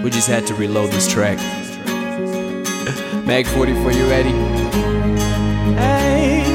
We just had to reload this track. Mag 44, you ready? Hey.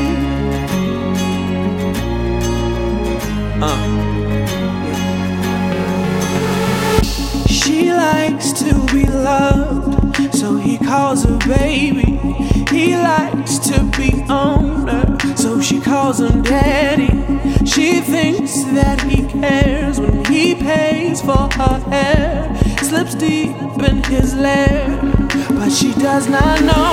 She likes to be loved, so he calls her baby. He likes to be owned her, so she calls him daddy. She thinks that he cares when he pays for her hair, slips deep in his lair, but she does not know.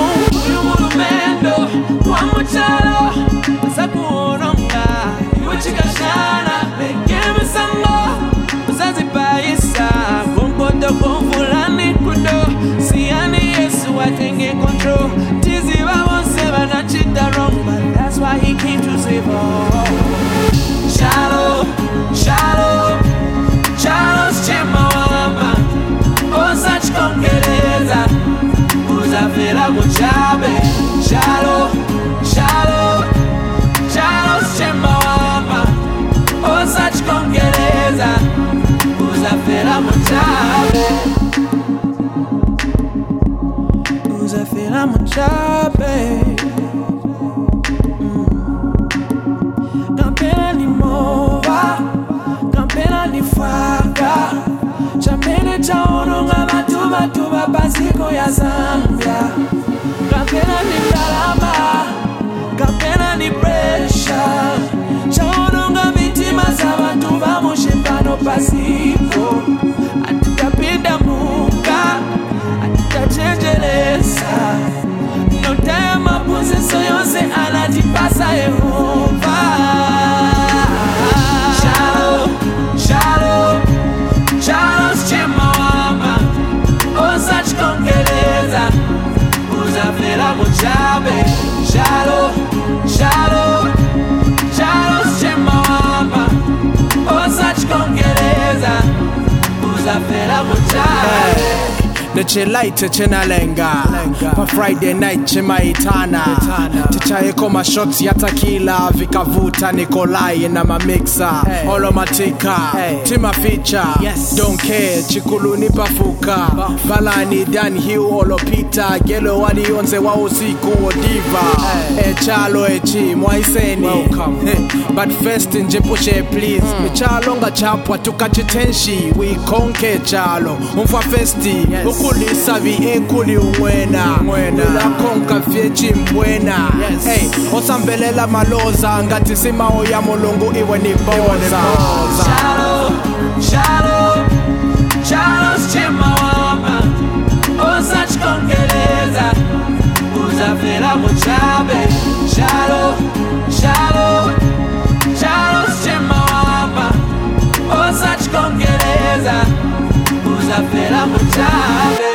But that's why he came to save her. Shallow, shallow, shallow, chimawamba. Oh, such conquereza. Uzafela muchabe. Shallow, shallow, shallow, chimawamba. Oh, such conquereza. Uzafela muchabe. Uzafela muchabe. Campena ni mova, campena ni faga. Chamene chaono nga batu basiko ya Zambia. Campena ni kalama, campena ni pressure. Chaono nga mitima za batu bamushipano pasiko. Atikapinda muka, atikachenjelesa. No tema posiso yonse anajipasa Yehova. Muchabe, shallow, shallow, shallow, chimawamba. Oh, such conquereza. Uzafela muchabe. Nechelaite chenalenga pa Friday night chimaitana tichaeko mashots ya takila vikavuta Nikolai na mamixa olomatika tima feature don't care chikuluni pafuka balani Dan Hill olopita gelo walionze wa usiku diva chalo echi mwaiseni but first njepushe please michalonga chapwa tukachitenshi we konke chalo umfa festi kulisa vi umwena la konka vyechi mbwena hey osambelela maloza ngati simao ya mulungu iwe ni boza. Shallow, shallow, shallow, chimawamba. Oh, such conquereza. Uzafela muchabe. Shallow, shallow, shallow, chimawamba. Oh, such conquereza. Uzafela muchabe.